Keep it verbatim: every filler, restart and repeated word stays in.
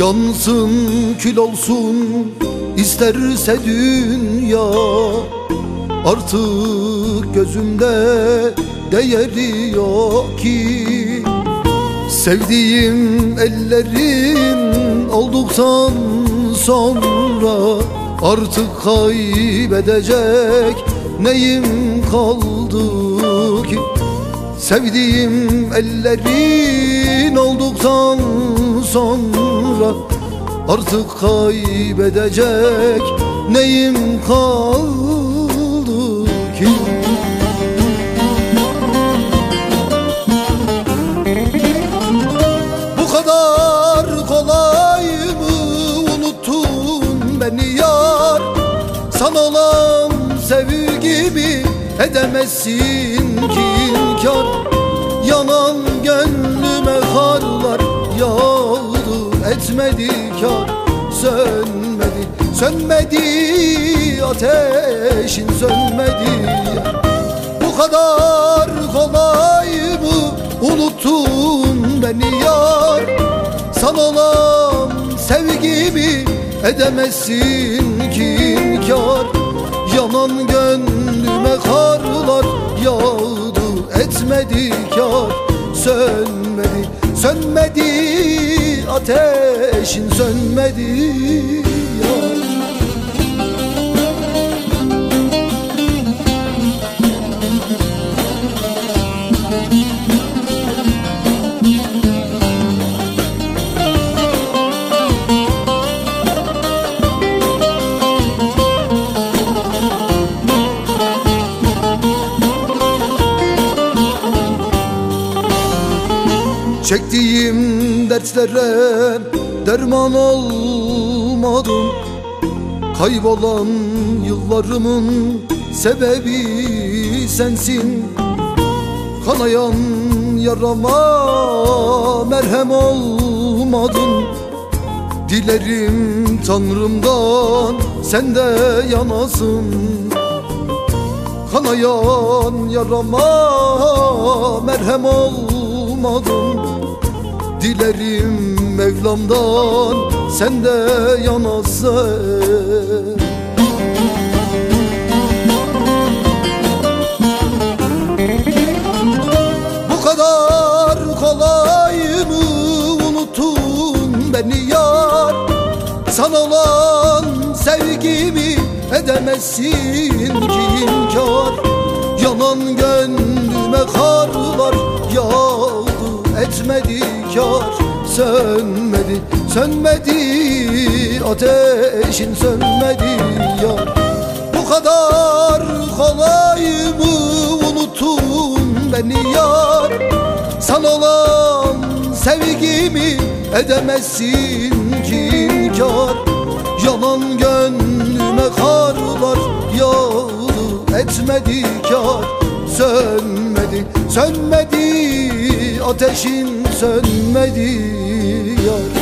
Yansın kül olsun isterse dünya, artık gözümde değeri yok ki. Sevdiğim ellerin olduktan sonra artık kaybedecek neyim kaldı ki? Sevdiğim ellerin olduktan sonra artık kaybedecek neyim kaldı ki? Bu kadar kolay mı unuttun beni yar? Sana olan sevgimi edemezsin ki inkar. Yanan gönlüme karlar yağdı, etmedi kar. Sönmedi, sönmedi ateşin, sönmedi yar. Bu kadar kolay mı unuttun beni yar? Sana olan sevgimi edemezsin ki inkar. Yanan gönlüme karlar yağdı, etmedi kar. Sönmedi, sönmedi ateşin, sönmedi yar. Çektiğim dertlere derman olmadım. Kaybolan yıllarımın sebebi sensin. Kanayan yarama merhem olmadın. Dilerim Tanrım'dan sen de yanasın. Kanayan yarama merhem olmadın. Dilerim Mevlam'dan sen de yanasın. Bu kadar kolay mı unuttun beni yar? Sana olan sevgimi edemezsin ki inkar. Yanan gönlüme karlar yağdı, etmedi kar. Sönmedi, sönmedi ateşin, sönmedi yar. Bu kadar kolay mı unuttun beni yar? Sana olan sevgimi edemezsin ki inkar. Yanan gönlüme karlar yağdı, etmedi kar. Sönmedi, sönmedi ateşin, sönmedi yar.